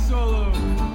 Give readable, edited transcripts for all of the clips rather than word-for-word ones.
solo.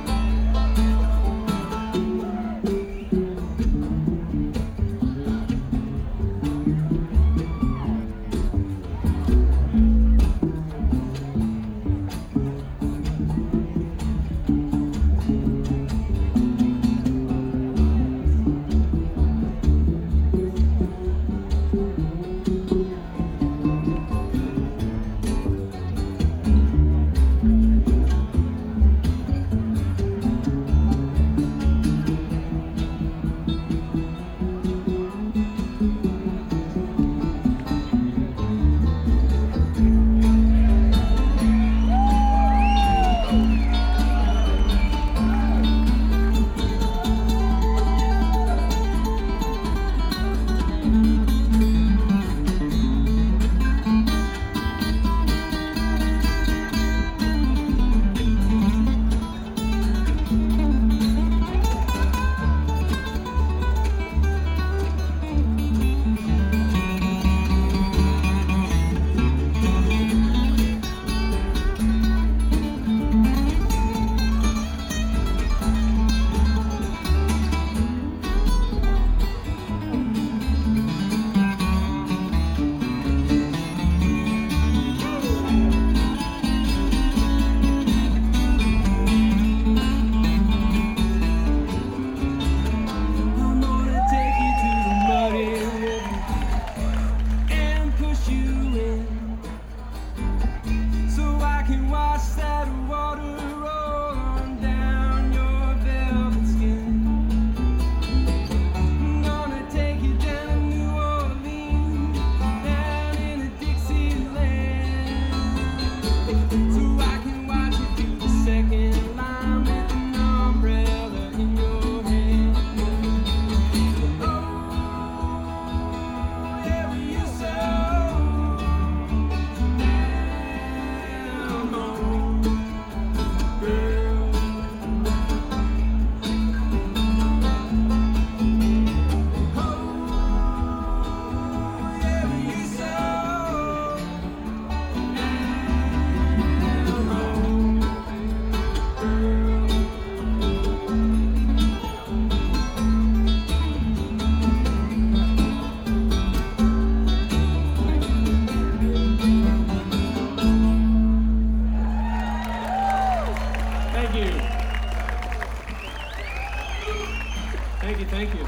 Thank you.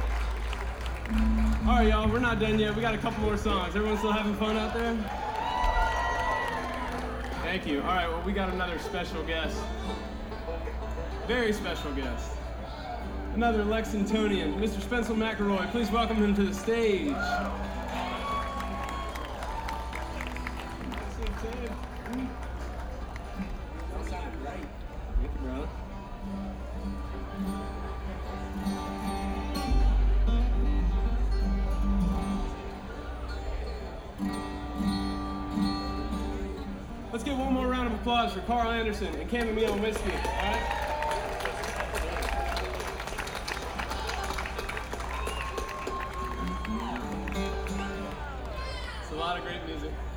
All right, y'all, we're not done yet. We got a couple more songs. Everyone still having fun out there? Thank you. All right, well, we got another special guest. Very special guest. Another Lexingtonian, Mr. Spencer McElroy. Please welcome him to the stage. Thank you, brother. Let's give one more round of applause for Carl Anderson and Chamomile Whiskey, all right? It's a lot of great music.